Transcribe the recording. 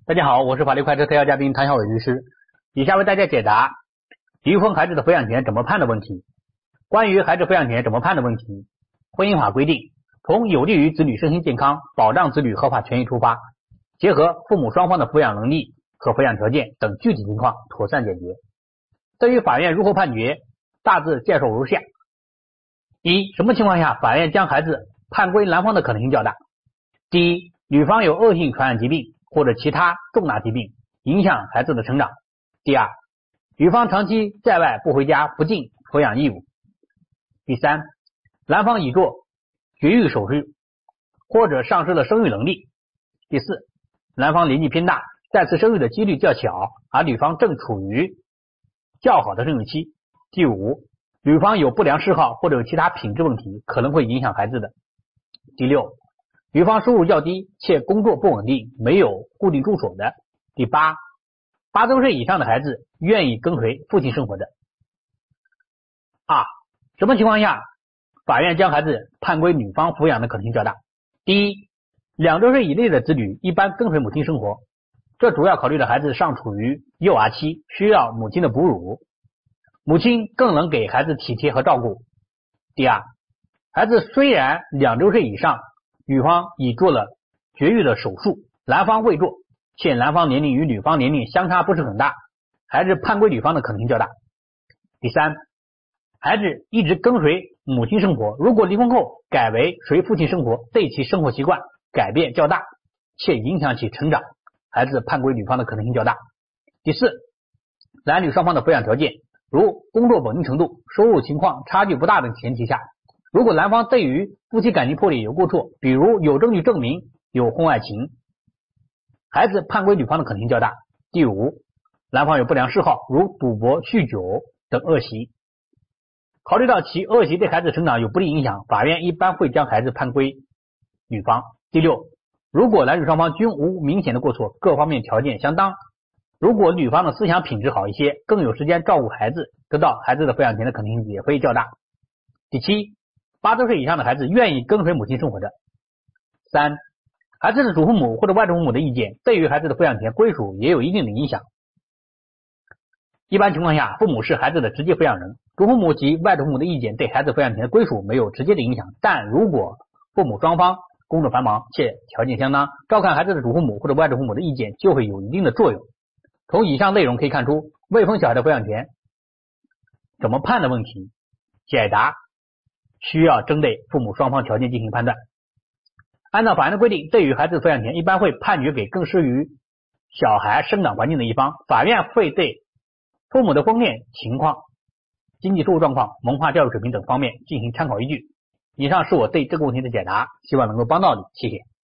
大家好，我是法律快车特邀嘉宾谭小伟律师。以下为大家解答离婚孩子的抚养权怎么判的问题。关于孩子抚养权怎么判的问题，婚姻法规定，从有利于子女身心健康、保障子女合法权益出发，结合父母双方的抚养能力和抚养条件等具体情况妥善解决。对于法院如何判决，大致介绍如下：一、什么情况下法院将孩子判归男方的可能性较大？第一，女方有恶性传染疾病或者其他重大疾病影响孩子的成长。第二，女方长期在外不回家，不尽抚养义务。第三，男方已做绝育手术或者丧失了生育能力。第四，男方年纪偏大，再次生育的几率较小，而女方正处于较好的生育期。第五，女方有不良嗜好或者有其他品质问题，可能会影响孩子的。第六，女方收入较低且工作不稳定，没有固定住所的。第八，8周岁以上的孩子愿意跟随父亲生活的。二、什么情况下法院将孩子判归女方抚养的可能性较大？第一，2周岁以内的子女一般跟随母亲生活，这主要考虑的孩子尚处于幼儿期，需要母亲的哺乳，母亲更能给孩子体贴和照顾。第二，孩子虽然2周岁以上，女方已做了绝育的手术，男方未做，且男方年龄与女方年龄相差不是很大，孩子判归女方的可能性较大。第三，孩子一直跟随母亲生活，如果离婚后改为随父亲生活，对其生活习惯改变较大，且影响其成长，孩子判归女方的可能性较大。第四，男女双方的抚养条件，如工作稳定程度、收入情况差距不大的前提下，如果男方对于夫妻感情破裂有过错，比如有证据证明有婚外情，孩子判归女方的可能性较大。第五，男方有不良嗜好，如赌博、酗酒等恶习，考虑到其恶习对孩子成长有不利影响，法院一般会将孩子判归女方。第六，如果男女双方均无明显的过错，各方面条件相当，如果女方的思想品质好一些，更有时间照顾孩子，得到孩子的抚养权的可能性也会较大。第七，8周岁以上的孩子愿意跟随母亲生活的。三、孩子的祖父母或者外祖父母的意见对于孩子的抚养权归属也有一定的影响。一般情况下，父母是孩子的直接抚养人，祖父母及外祖父母的意见对孩子抚养权的归属没有直接的影响，但如果父母双方工作繁忙且条件相当，照看孩子的祖父母或者外祖父母的意见就会有一定的作用。从以上内容可以看出，未婚小孩的抚养权怎么判的问题，解答需要针对父母双方条件进行判断。按照法院的规定，对于孩子的抚养权一般会判决给更适于小孩生长环境的一方，法院会对父母的婚恋情况、经济收入状况、文化教育水平等方面进行参考依据。以上是我对这个问题的解答，希望能够帮到你，谢谢。